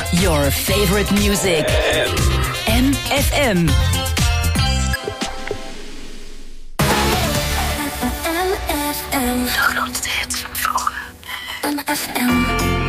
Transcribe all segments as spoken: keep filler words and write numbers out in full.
Your favorite music. M F M. M F M. De grootste hits van vroeger. M F M.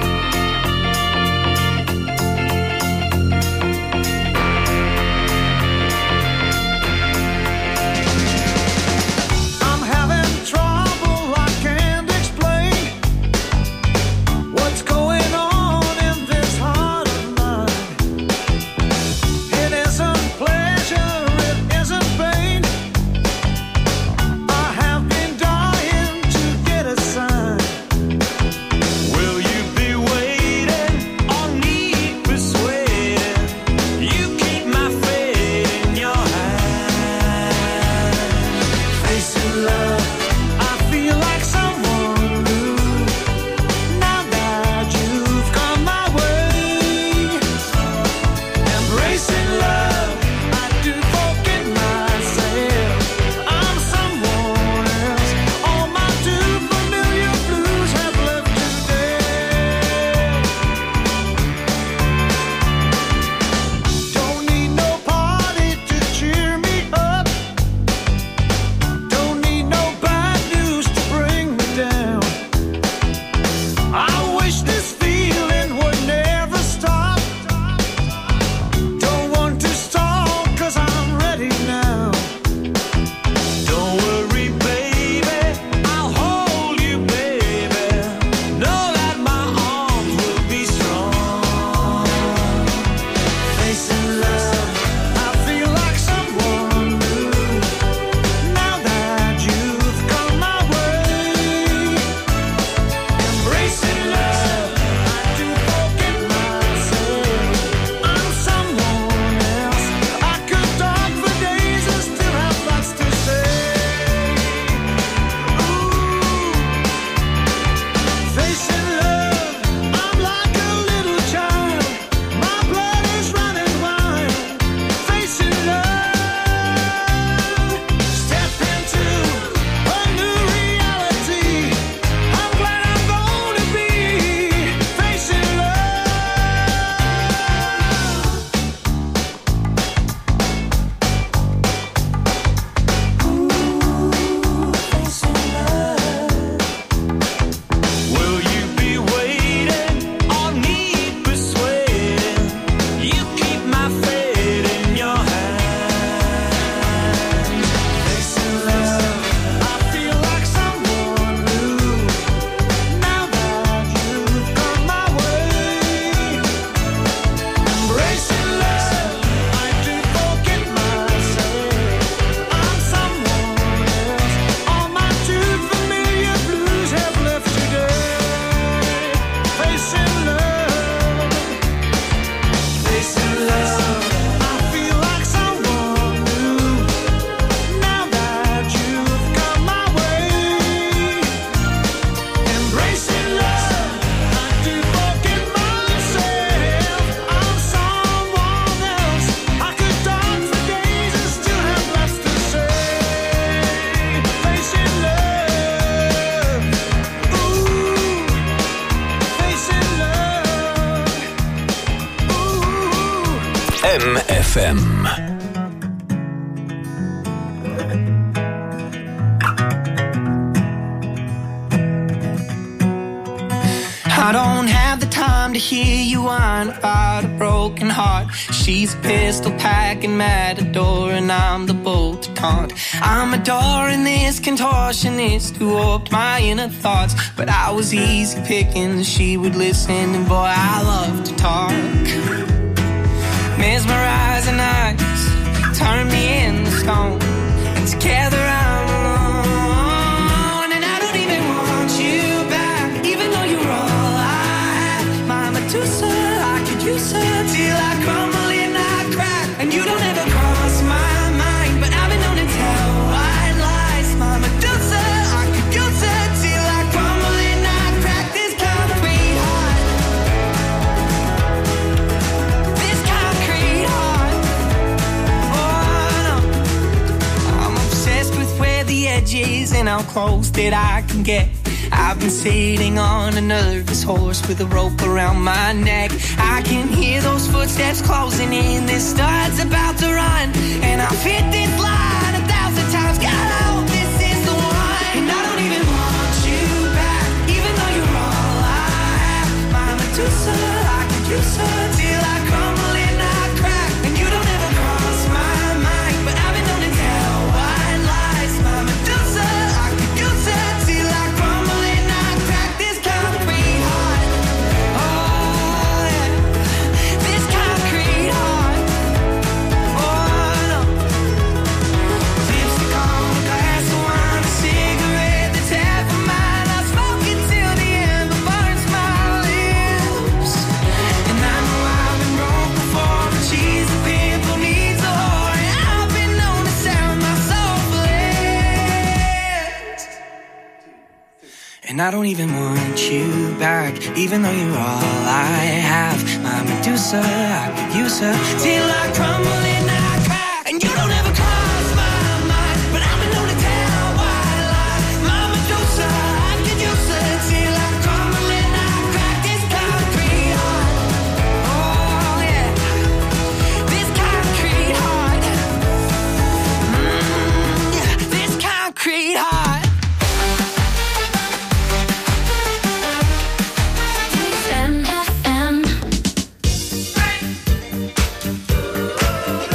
M F M. I don't have the time to hear you whine about a broken heart. She's a pistol packing matador and I'm the bolt to taunt. I'm adoring this contortionist who warped my inner thoughts, but I was easy picking, she would listen, and boy, I love to talk. Mesmerizing eyes turn me into stone, and together I'm alone, and I don't even want you back, even though you're all I have. My Medusa, I could use her till I crumble and I crack, and you don't ever cross my mind, but I've been known to tell white lies. My Medusa, I could use her till I crumble and I crack. This concrete heart, this concrete heart. Oh no, I'm obsessed with where the edge is and how close that I can get. I've been sailing on a nervous horse with a rope around my neck. I can hear those footsteps closing in, this start's about to run, and I've hit this line a thousand times. God, I hope this is the one. And I don't even want you back, even though you're all I have. My Medusa, I could use her till I crumble and I crack. And you don't ever cross my mind, but I've been known to tell white lies. My Medusa, I could use her till I crumble and I crack. This concrete heart, oh yeah, this concrete heart, oh no. Lipstick on a glass of wine, a cigarette that's half of mine. I smoke it till the end, but burns my lips. And I know I've been broke before, but she's a pimple needs a whore, and I've been known to sell my soul for less. And I don't even want you back, even though you're all I have. My Medusa, I could use her till I crumble and I crack. And you don't ever cross my mind, but I've been known to tell white lies. My Medusa, I could use her till I crumble and I crack. This concrete heart, oh yeah, this concrete heart, mm, yeah, this concrete heart. M F M.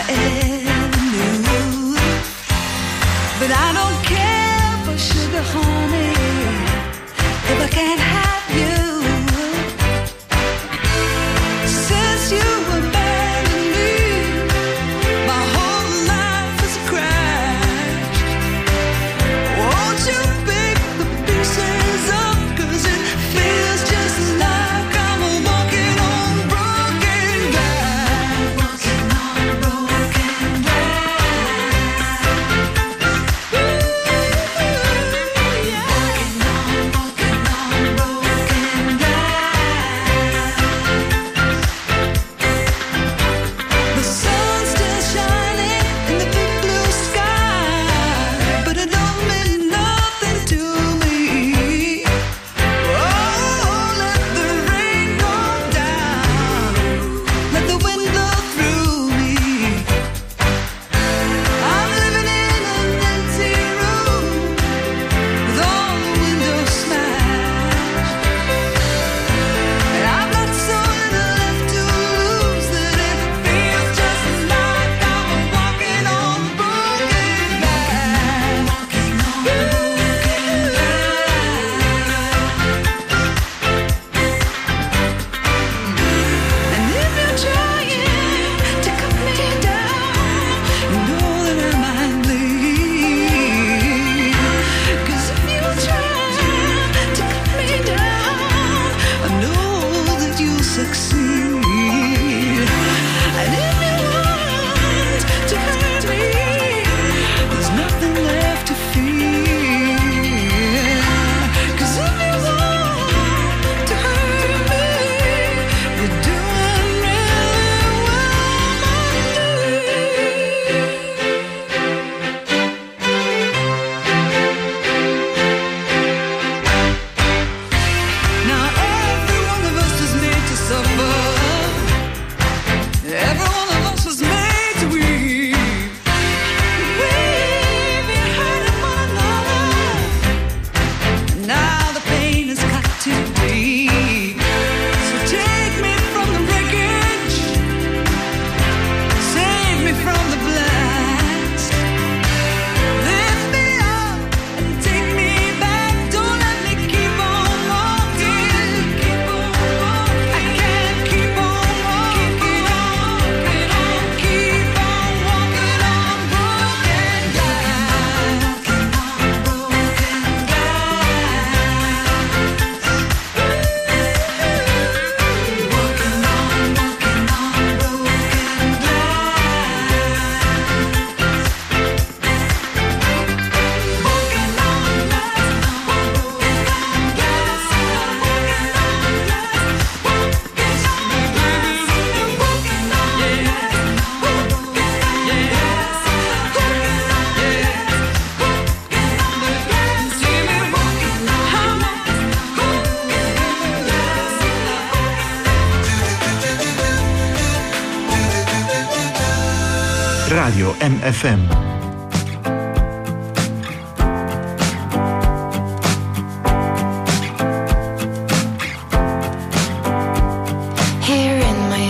avenue. But I don't care for sugar, honey, if I can't have you. Since you abandoned me, my whole life is a crash. Won't you pick the pieces up, 'cause it feels just like I'm walking on broken glass. Walking on broken glass. Ooh, yeah. Walking on, walking on broken glass. The sun's still shining in the big blue sky, but it don't mean nothing to me. Oh, let the rain go down, let the wind blow through me. I'm living in an empty room with all the windows smashed, and I've got so little left to lose that it feels just like I'm walking on broken glass. Walking on broken glass. And if you're trying to cut me down, you know that I might bleed. 'Cause if you try to cut me down, I know that you'll succeed. And if you want to hurt me, there's nothing left to fear. 'Cause if you want to hurt me, you're doing really well, my dear. Now every one of us is made to suffer. Every one of us was made to weep. We've been hurting one another. Now the pain has got too deep. So take me from the wreckage, save me from the blast. Lift me up and take me back. Don't let me keep on walking. Keep on walking. I can't keep on walking. Keep on walking on. Keep on walking on broken glass. Walking on broken glass. Walking on, walking on broken glass. Walking on glass, walking on glass, walking on glass, walking on glass, walking on glass, Radio M F M. Here in my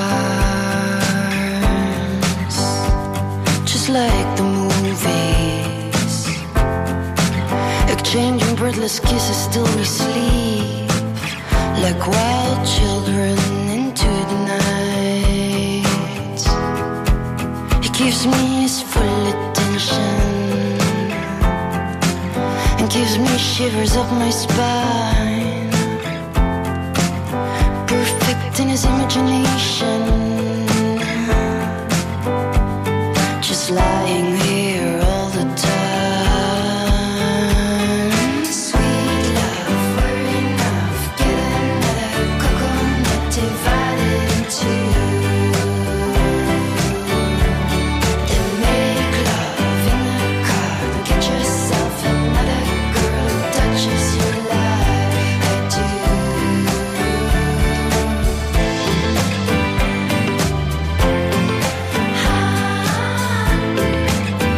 arms, just like the movies, exchanging breathless kisses till we sleep, like wild children into the night. He gives me his full attention and gives me shivers up my spine, perfect in his imagination, just lying here all the time. Sweet love, we're enough, get another coconut divided in two. Then make love in the car, get yourself another girl who touches you like I do. Ah.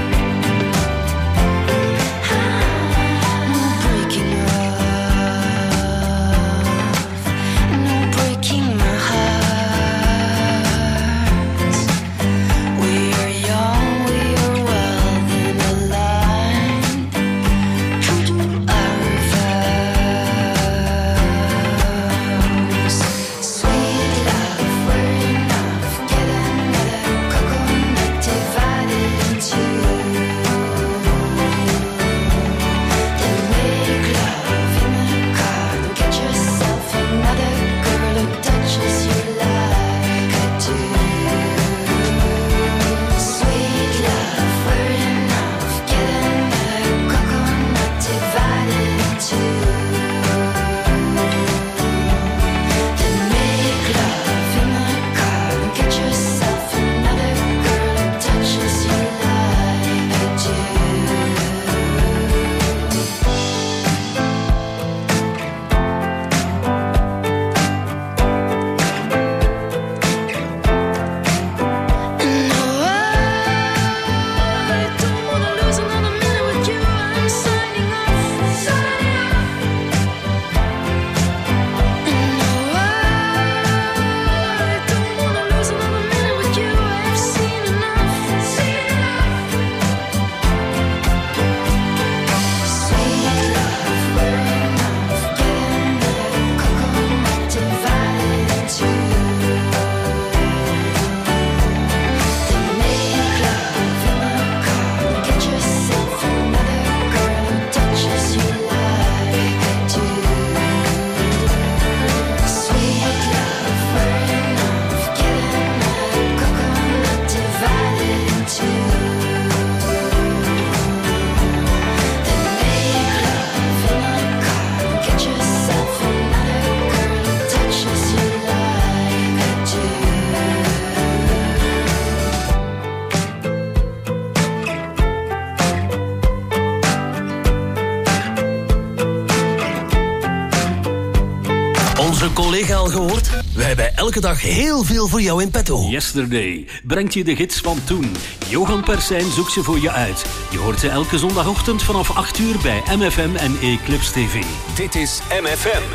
al gehoord? We hebben elke dag heel veel voor jou in petto. Yesterday brengt je de gids van toen. Johan Persijn zoekt ze voor je uit. Je hoort ze elke zondagochtend vanaf acht uur bij M F M en Eclipse T V. Dit is M F M.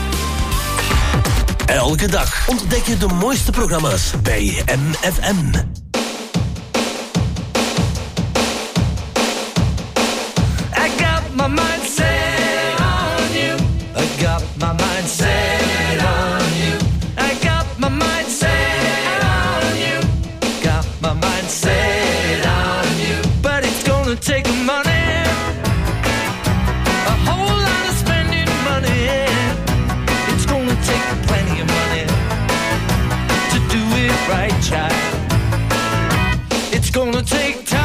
Elke dag ontdek je de mooiste programma's bij M F M. I got my mind set on you. I got my mind set on you. I got my mind set on you. Got my mind set on you. But it's gonna take money. A whole lot of spending money. It's gonna take plenty of money to do it right, child. It's gonna take time.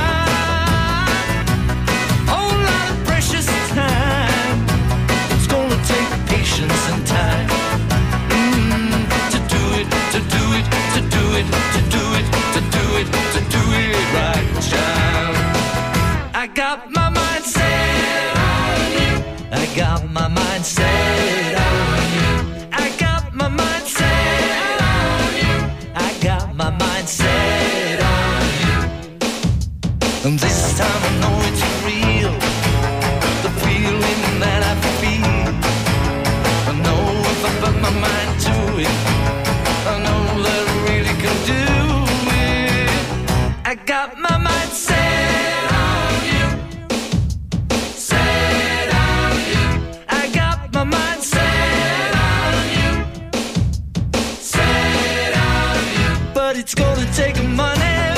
And time mm, to do it, to do it, to do it, to do it, to do it, to do it right, child. I got my mind set on you. I got my mind set on you. I got my mind set on you. I got my mind set on you. And this time I know it's real. The feeling that I feel. I know if I put my mind to it, I know that I really can do it. I got my mind set on you, set on you. I got my mind set on you, set on you. But it's gonna take money,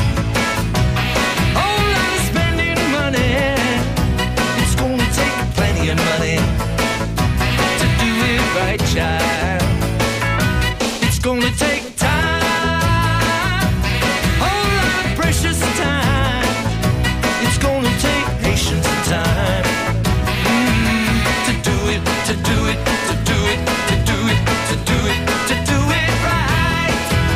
whole lot of spending money. It's gonna take plenty of money. Right, child. It's gonna take time, whole lot of precious time. It's gonna take patience and time mm, to do it, to do it, to do it, to do it, to do it, to do it right.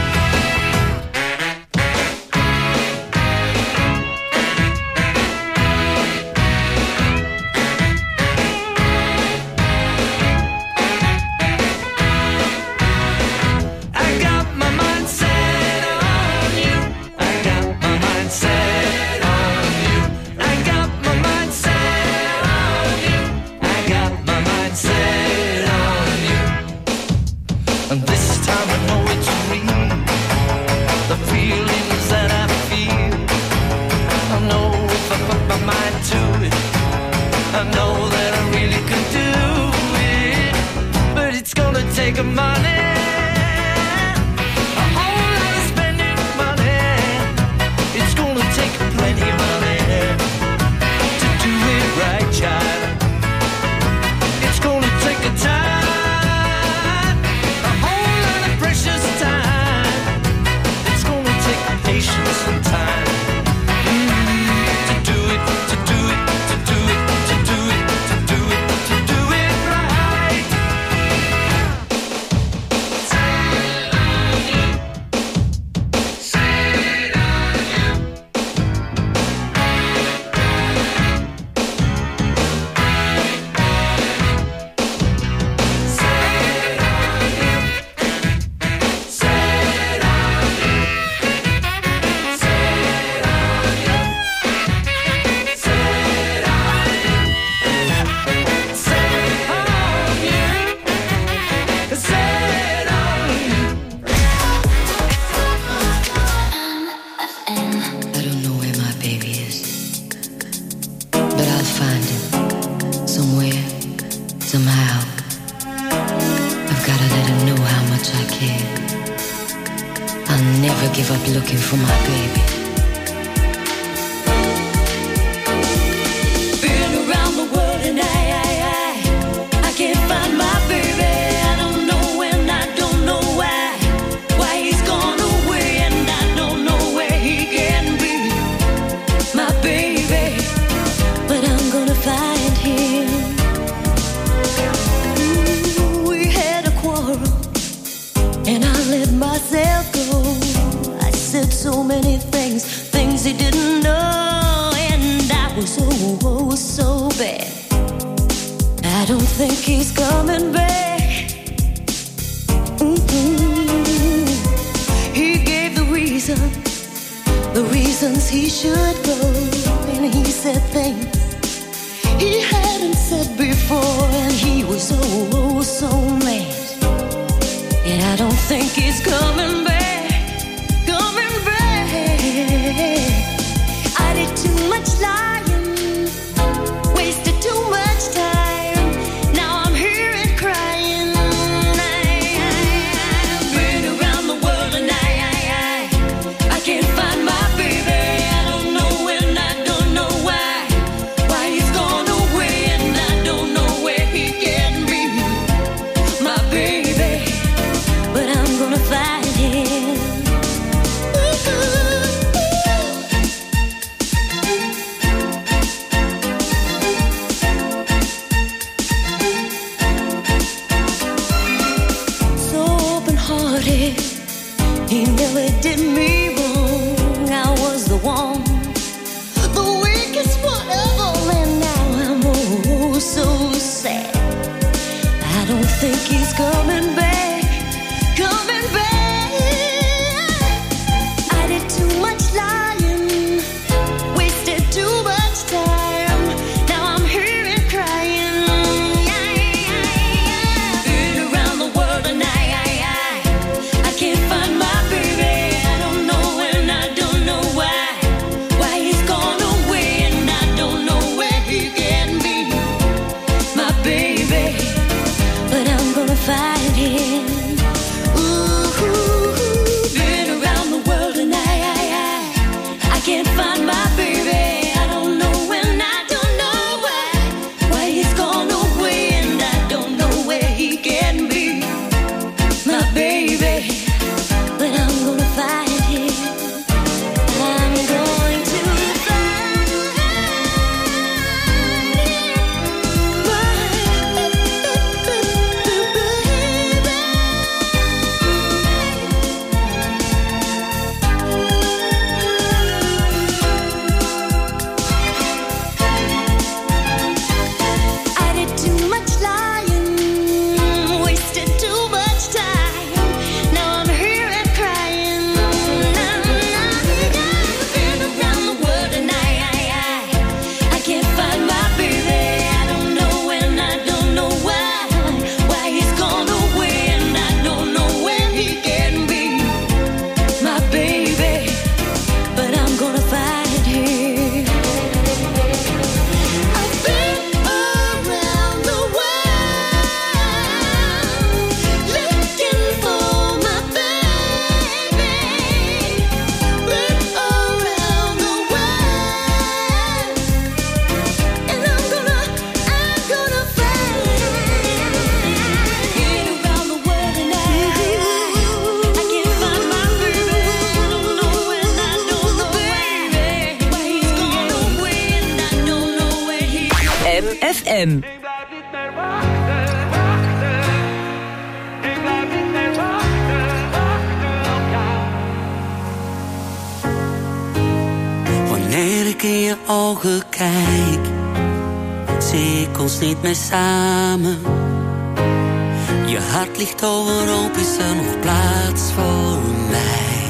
Take money, a whole lot of spending money. It's gonna take plenty of money to do it right, child. It's gonna take a time, a whole lot of precious time. It's gonna take patience and time mm, to do it, to do it, to do it, to do it, to do it, to do it right. Looking for my baby. Been around the world and I, I, I, I can't find my baby. I don't know when, I don't know why. Why he's gone away and I don't know where he can be. My baby, but I'm gonna find him. Ooh, we had a quarrel and I let myself go. Said so many things, things he didn't know, and I was oh, oh so bad. I don't think he's coming back. reasons he should go, and he said things he hadn't said before, and he was oh, oh so mad. And I don't think he's coming back, coming back. I did too much lying, wasted too much time. Now I'm here and crying. I, I, I've been around the world and I, I, I, I can't find my baby. I don't know when, I don't know why, why he's gone away, and I don't know where he can be, my baby. But I'm gonna find him. So open-hearted, he never did me wrong. I was the one, the weakest one of all, and now I'm oh so sad. I don't think he's coming back, coming back. I did too much lying, wasted too much time. Now I'm here and crying. Been around the world and I, I, I, I can't find my baby. I don't know when, I don't know why, why he's gone away, and I don't know where he can be, my baby. But I'm gonna find him. Ooh, been around the world and I, I, I, I can't find my baby. I don't know when, I don't know why, why he's gone away, and I don't know where he can be, my baby. But I'm gonna find him. I'm going to find I did too much lying, wasted too much time. Now I'm here and crying. Been around the world and I, I, I, I can't find my baby. I don't know when, I don't know why, why he's gone away, and I don't know where he can be, my baby. But I'm gonna find him. I've been around the world looking for my baby. Been around the world, and I'm gonna, I'm gonna find him. Been around the world and I, I can't find my baby. I don't know when, I don't know why, why he's gone away, and I don't know where he M F M. Ik blijf niet meer wachten, wachten. Ik blijf niet meer wachten, wachten op jou. Wanneer ik in je ogen kijk, zie ik ons niet meer samen. Je hart ligt overhoop, is er nog plaats voor mij?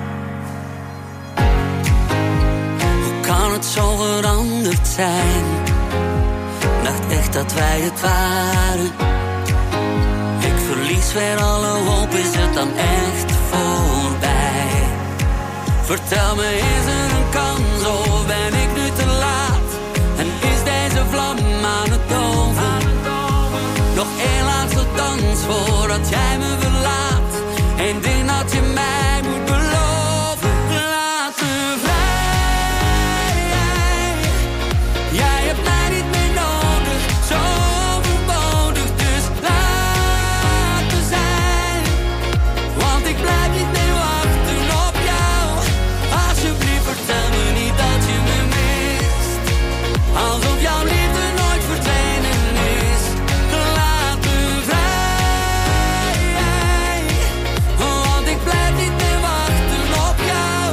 Hoe kan het zo veranderd zijn? Dacht echt dat wij het waren. Ik verlies weer alle hoop, is het dan echt voorbij? Vertel me, is er een kans of ben ik nu te laat? En is deze vlam aan het doven? Nog één laatste dans voordat jij me verlaat. Eén ding dat je mij moet beloven. Laat me vrij. Jij hebt mij niet meer nodig, zo overbodig, dus laat me zijn. Want ik blijf niet meer wachten op jou. Alsjeblieft vertel me niet dat je me mist, alsof jouw liefde nooit verdwenen is. Laat me vrij, want ik blijf niet meer wachten op jou.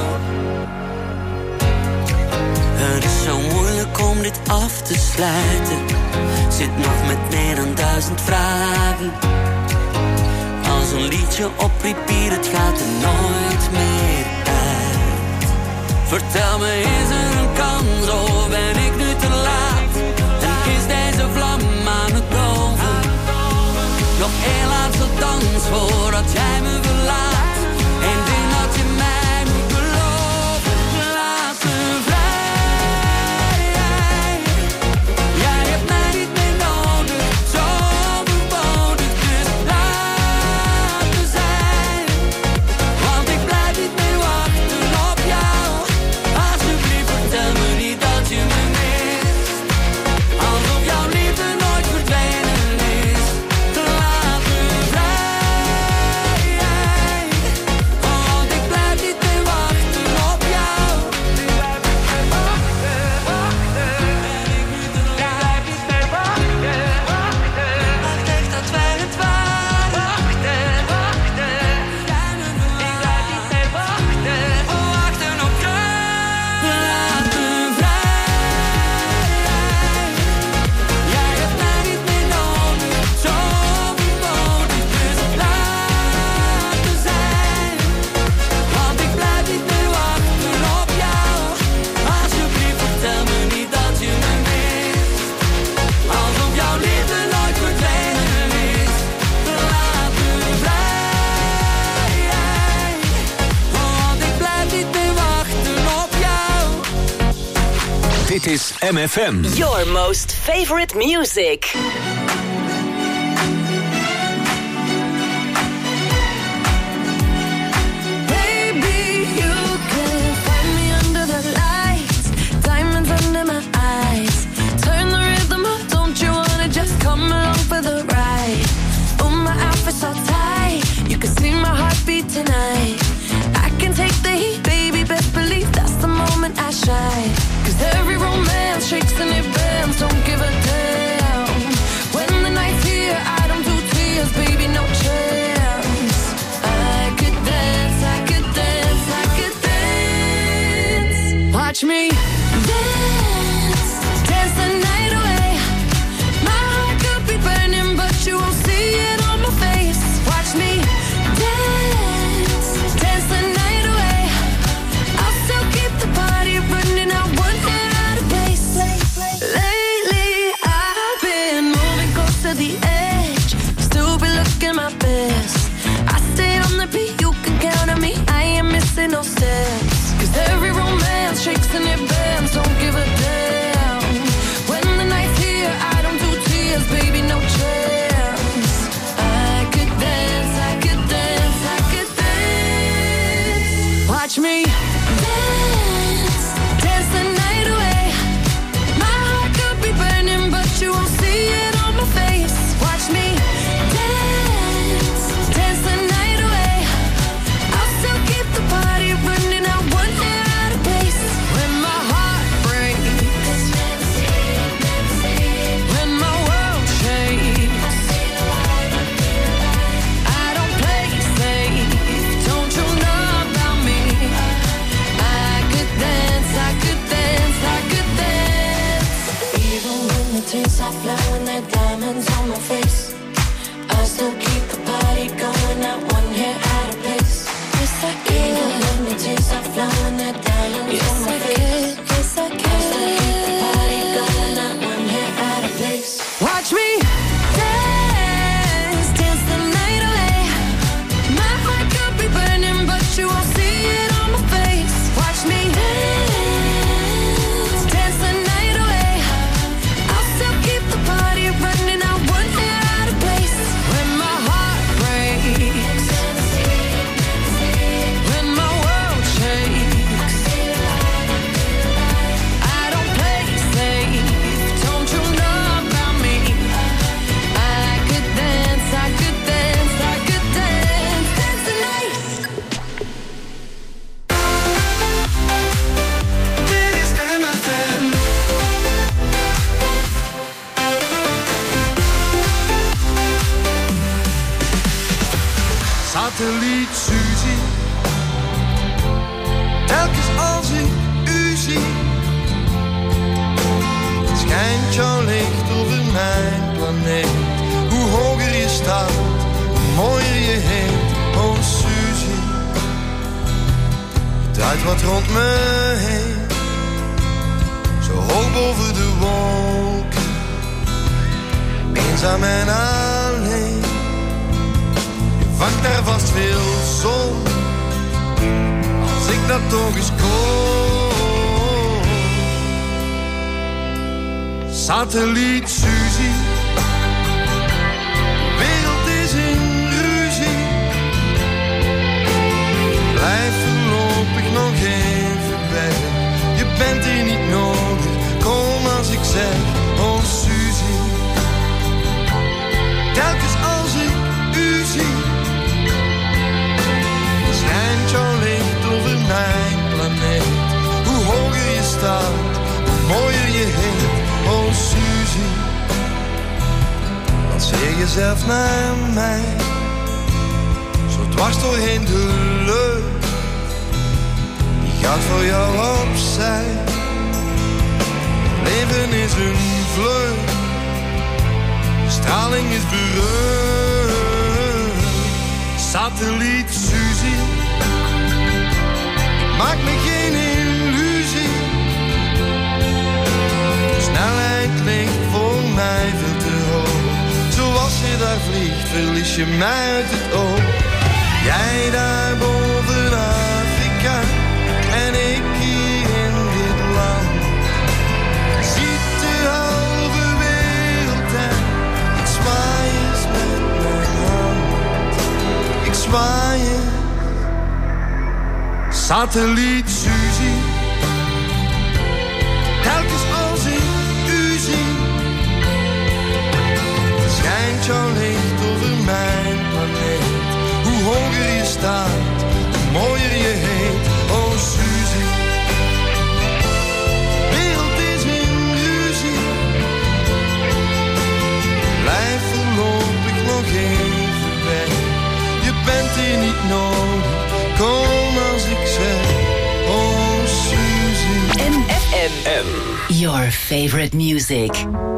Het is zo moeilijk om dit af te sluiten. Zit nog met meer dan duizend vragen. Als een liedje op repeat, het gaat er nooit meer uit. Vertel me, is er een kans of ben ik nu te laat? En is deze vlam aan het doven? Nog één laatste dans voordat jij me verlaat. Eén ding dat je mij moet beloven. Laat me vrij. Jij hebt mij niet meer nodig, zo overbodig. Dus laat me zijn. Want ik blijf niet meer wachten op jou. Alsjeblieft vertel me niet dat je me mist. Alsof jouw liefde nooit verdwenen is. Laat me vrij. Want ik blijf niet meer wachten op jou. Ik blijf niet meer wachten, wachten. Ben ik nu te lang? Ik blijf niet meer wachten, wachten. Wacht echt dat wij het waren. Wachten, wachten. Jij me verlaat. Ik blijf niet meer wachten, wachten op jou. Laat me vrij. Jij hebt mij niet meer nodig, zo overbodig. Dus laat me zijn. Want ik blijf niet meer wachten op jou. Alsjeblieft vertel me niet dat je me mist. Alsof jouw liefde nooit verdwenen is. Laat me vrij. Want ik blijf niet meer wachten op jou. Dit is M F M. Your most favorite music. Baby, you can find me under the lights, diamonds under my eyes. Turn the rhythm up, don't you wanna just come along for the ride? Oh, my outfit's all tight, you can see my heartbeat tonight. I can take the heat, baby, best believe that's the moment I shine. 'Cause every romance shakes and it bends, don't give a damn. When the night's here, I don't do tears, baby, no chance. I could dance, I could dance, I could dance. Watch me dance, dance the night away. My heart could be burning, but you won't see it on my face. Watch me dance, dance the night away. I'll still keep the party running, I won't get out of place. Lately I've been moving close to the edge, still be looking my best. I stay on the beat, you can count on me, I ain't missing no steps. 'Cause every romance shakes and it bends, don't give a damn. When the night's here, I don't do tears, baby, no chance. I could dance, I could dance, I could dance. Watch me dance, dance the night away. My heart could be burning, but you won't see it on my face. Watch me dance, dance the night away. I'll still keep the party running, I won't get out of place. When my heart breaks, when my world shakes, I don't play safe, don't you know about me? I could dance, I could dance, I could dance. Even when the tears are flowing, they're diamonds on my face, I still keep the party going, not one hair out of place. Yes, I can. Even when the tears are flowing, they're diamonds on my face. Yes, I can. I still keep the party going, not one hair out of place. Watch me dance, dance the night away. My heart could be burning, but you won't see it on my face. Watch me dance, dance the night away. I'll still keep the party running, I won't get out of place. When my heart breaks, when my world shakes, I don't play safe, don't you know about me? I could dance, I could dance, I could dance, dance the night. Dit is M F M. Satelliet Suzy, telkens als ik u zie, schijnt jouw licht over mijn planeet. Hoe hoger je staat, hoe mooier je heet. Oh Suzy, uit wat rond me heen, zo hoog boven de wolken, eenzaam en alleen. Je vangt daar vast veel zon, als ik dat toch eens kon. Satelliet Suzie, de wereld is in ruzie. Blijf voorlopig nog even weg, je bent hier niet nodig. Kom als ik zeg, oh Suzie. Telkens als ik u zie, schijnt jouw licht over mijn planeet. Hoe hoger je staat, hoe mooier je heet, oh Suzie. Lanceer jezelf naar mij, zo dwars doorheen de lucht. Die gaat voor jou opzij. Leven is een vlucht, straling is berucht. Satelliet Suzie, ik maak me geen illusie. De snelheid ligt voor mij veel te hoog. Zoals je daar vliegt, verlies je mij uit het oog. Jij daar boven Afrika en ik hier in dit land. Ziet de halve wereld en ik zwaai eens met mijn hand. Ik zwaai eens. Satelliet Suzie, telkens als ik u zie, schijnt jouw licht over mijn planeet. Hoe hoger je staat, hoe mooier je heet, oh Suzie. Wereld is in ruzie, blijf voorlopig nog even weg. Je bent hier niet nodig, kom als ik zeg, oh Suzie. M F M, your favorite music.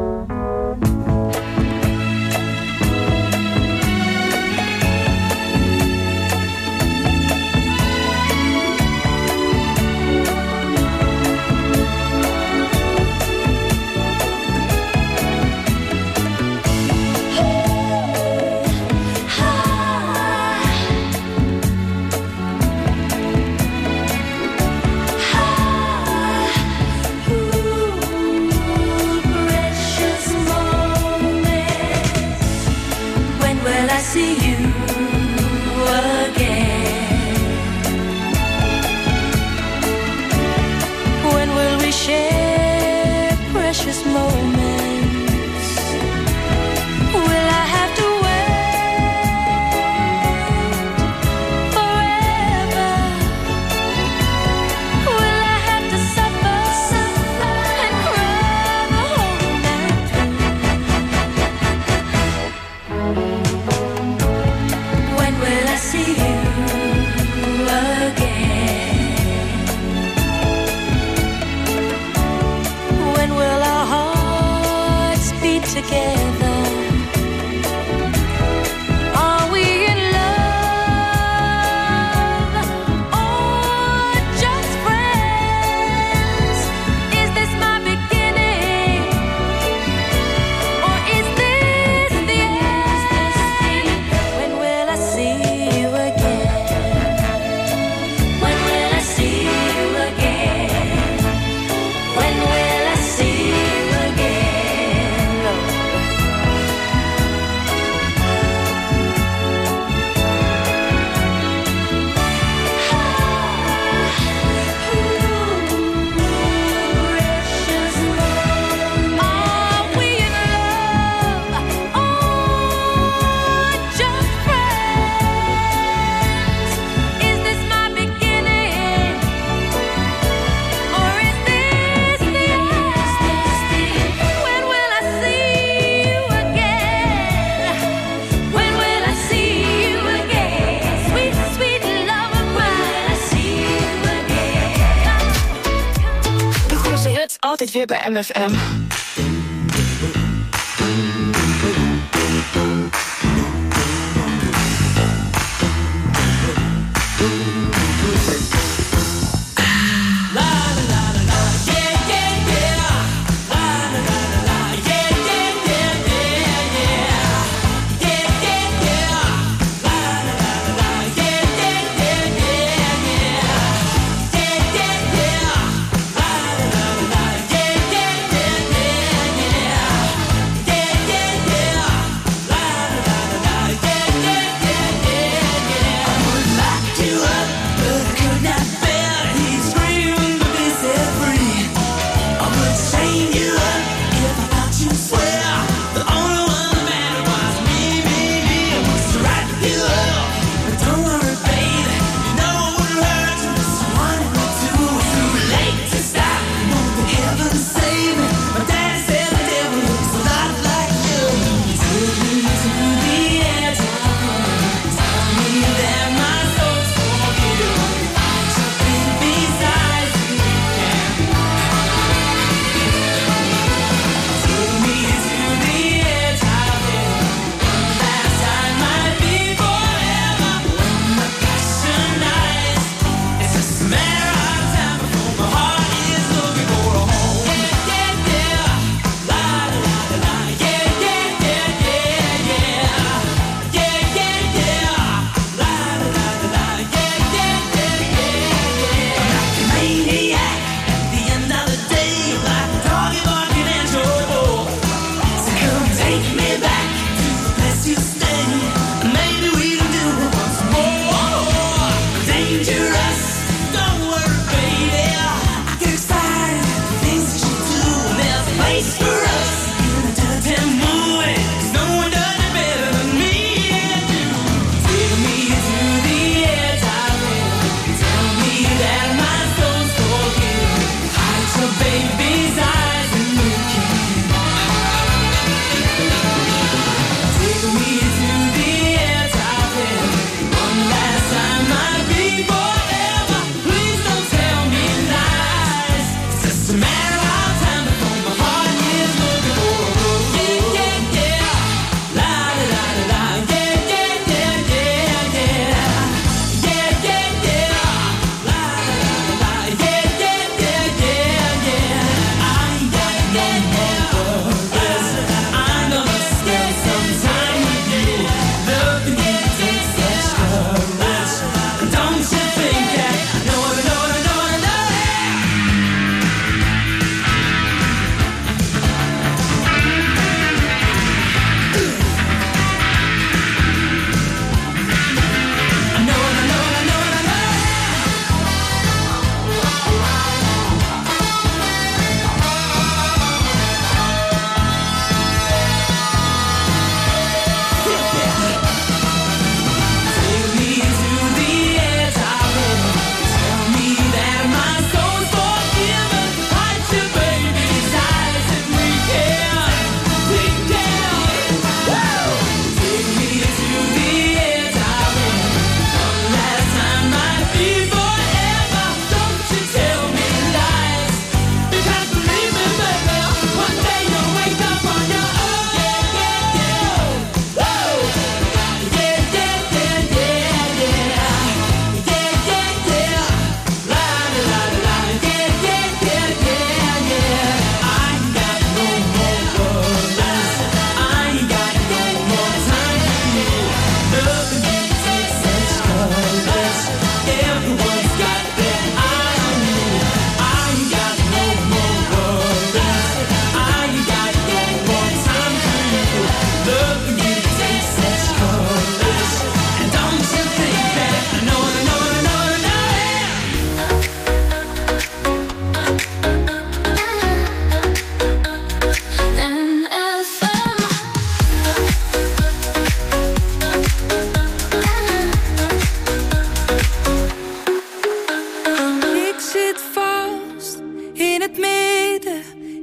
Altijd weer bij M F M.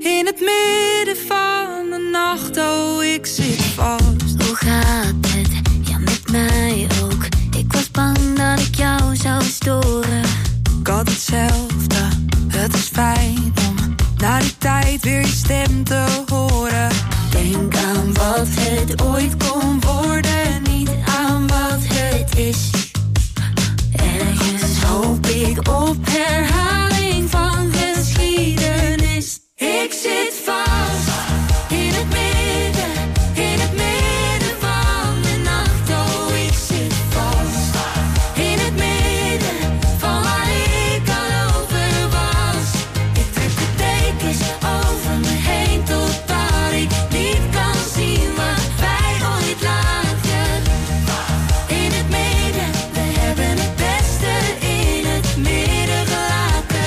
In het midden van de nacht, oh ik zit vast. Hoe gaat het? Ja, met mij ook. Ik was bang dat ik jou zou storen. Ik had hetzelfde, het is fijn om na die tijd weer je stem te horen. Denk aan wat het ooit kon worden, niet aan wat het is. Ergens hoop ik op herhaling van geschiedenis. Ik zit vast in het midden, in het midden van de nacht. Oh, ik zit vast in het midden van waar ik al over was. Ik trek de dekens over me heen totdat ik niet kan zien wat wij ooit lagen. In het midden, we hebben het beste in het midden gelaten.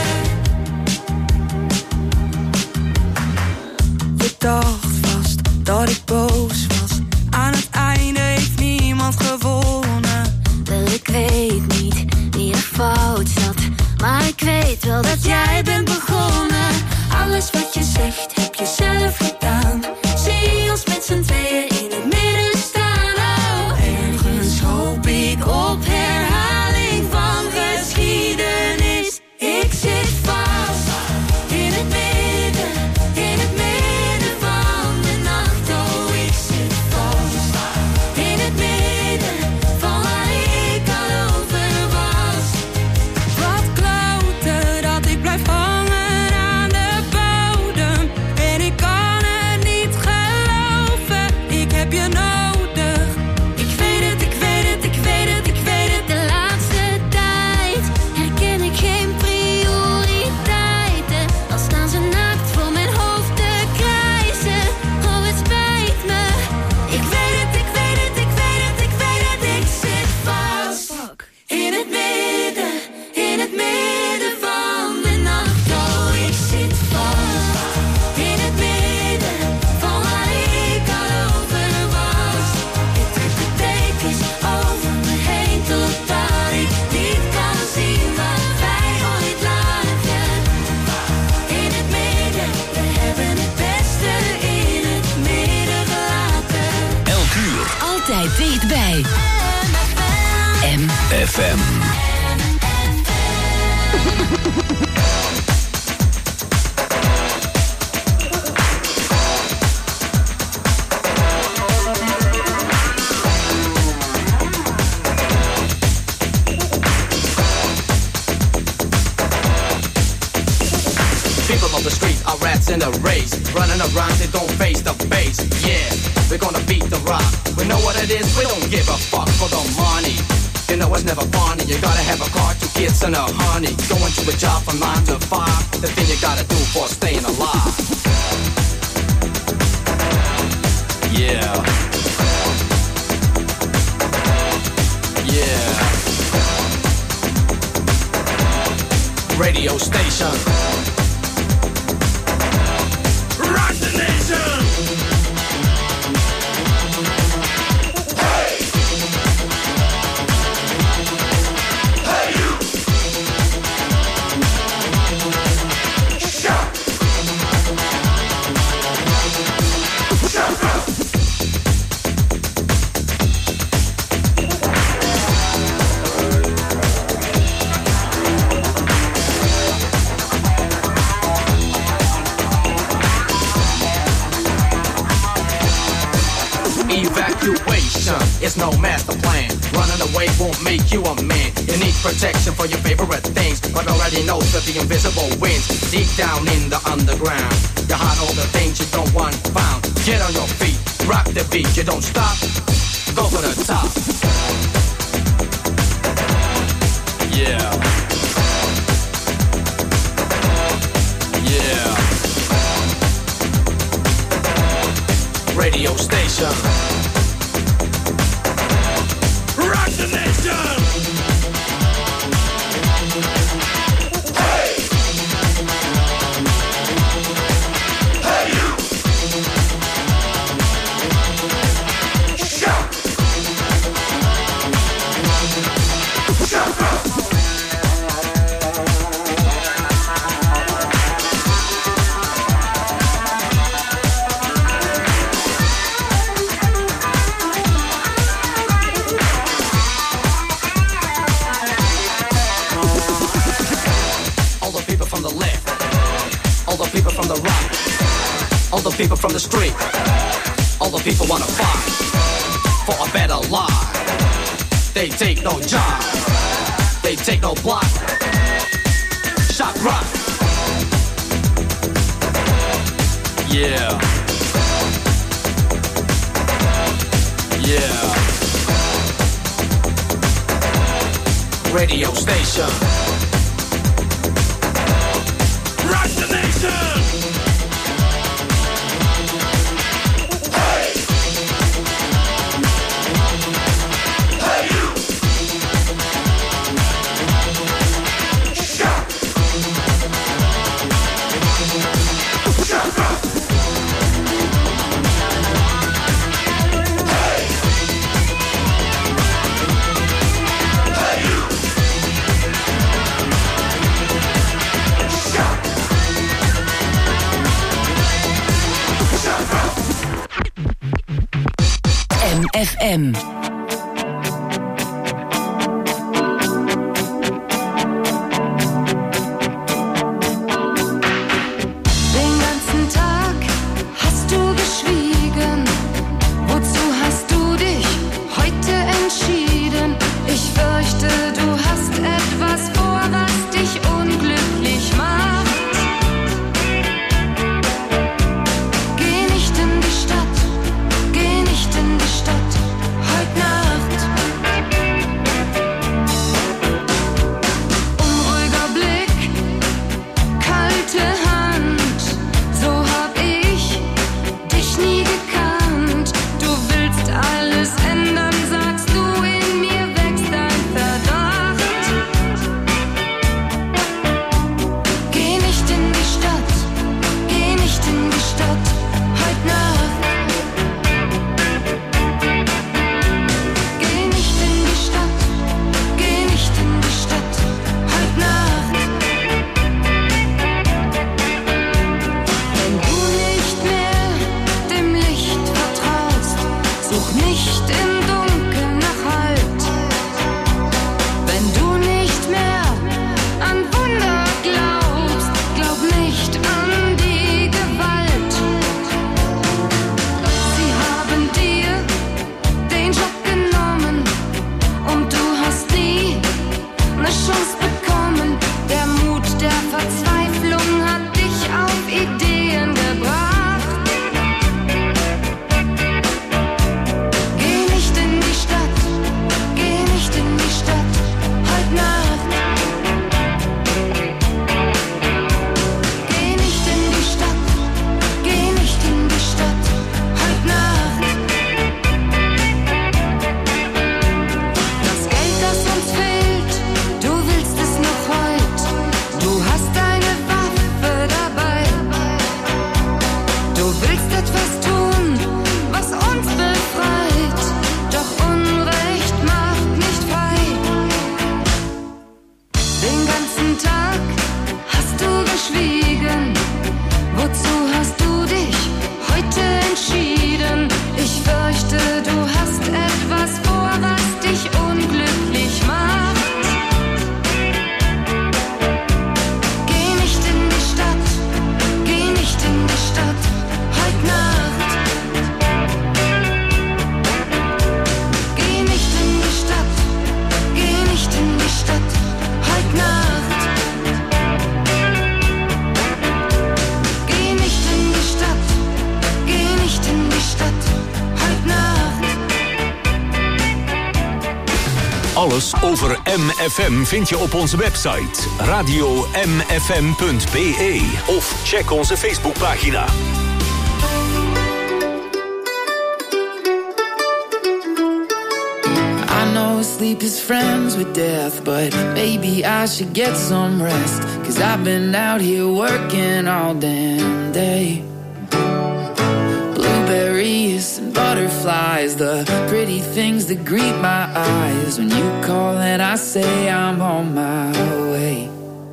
Je dacht vast dat ik boos was. Aan het einde heeft niemand gewonnen. Wel, ik weet niet wie er fout zat, maar ik weet wel dat jij bent begonnen. Alles wat je zegt heb je zelf gedaan. Zie ons met z'n tweeën in het midden staan. Oh, ergens hoop ik op herhaling van geschiedenis. Ik zit vast in het midden, in het midden van de nacht. Oh, ik zit vast in het midden van waar ik al over was. Wat kloten dat ik blijf hangen aan de bodem. En ik kan het niet geloven, ik heb je nodig. Ik weet het, ik weet het, ik weet het, ik weet het. De laatste tijd herken ik geen prioriteiten. Al staan ze naakt voor mijn hoofd te krijsen. Oh, het spijt me. Ik weet het, ik weet het, ik weet het, ik weet het. Ik zit vast in het midden, in het midden van de nacht. Oh, ik zit vast in het midden van waar ik al over was. Ik trek de dekens over me heen totdat ik niet kan zien wat wij ooit lagen. In het midden, we hebben het beste in het midden gelaten. Elk uur. Altijd dichtbij. M. F M. People on the street are rats in a race, running around, they don't face the base. Yeah, we're gonna beat the rock. We know what it is, we don't give a fuck for the money. You know it's never funny, you gotta have a car, two kids and a honey. Going to a job from nine to five, the thing you gotta do for staying alive. Yeah. Yeah. Radio station. Rock the nation! Hey! Hey you! Shut! Shut up! Evacuation is no master plan. Running away won't make you a man. You need protection for your favorite things, but already know that the invisible wins deep down in the underground. You hide all the things you don't want found. Get on your feet, rock the beat. You don't stop, go for the top. Yeah. Yeah. Radio station. Rock the nation! Hey! Hey you! Shout! Shout up! All the people from the rock, all the people from the street, all the people wanna fight for a better life. They take no job, they take no block. Shock rock. Yeah. Yeah. Radio station. Rock the nation. Hey. Hey you. Shock. Shock rock. M F M. Alles over M F M vind je op onze website radio m f m punt b e of check onze Facebookpagina. I know sleep is friends with death, but maybe I should get some rest, 'cause I've been out here working all damn day. Blueberries and butterflies, the pretty things that greet my eyes when you call and I say I'm on my way.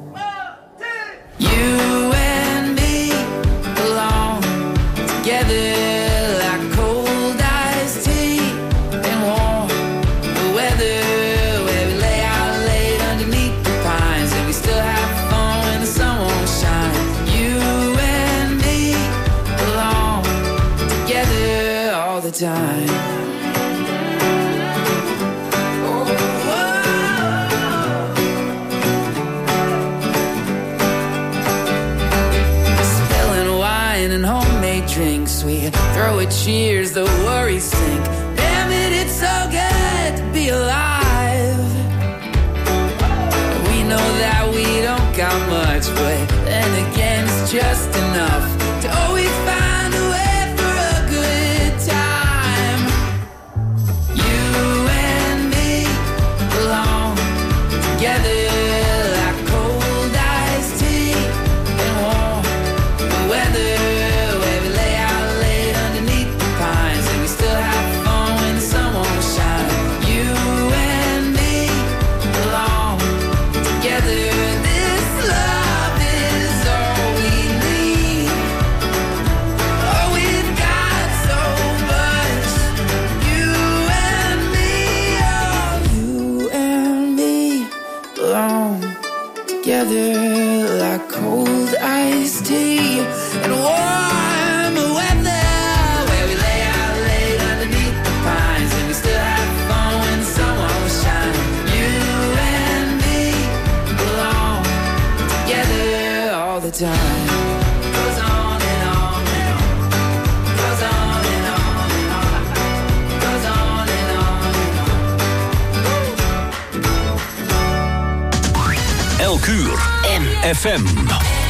You and me belong together like cold iced tea and warm the weather, where we lay out late underneath the pines and we still have fun when the sun won't shine. You time. And homemade drinks, we throw a cheers, the worries sink. Damn it, it's so good to be alive. We know that we don't got much, but then again, it's just enough to always find a way for a good time. You and me belong together. Like cold iced tea and warm weather, where we lay out late underneath the pines, and we still have fun when the sun won't shine. You and me belong together all the time. Goes on and on and on. Goes on and on and on. Goes on and on and on. Elk uur. M F M.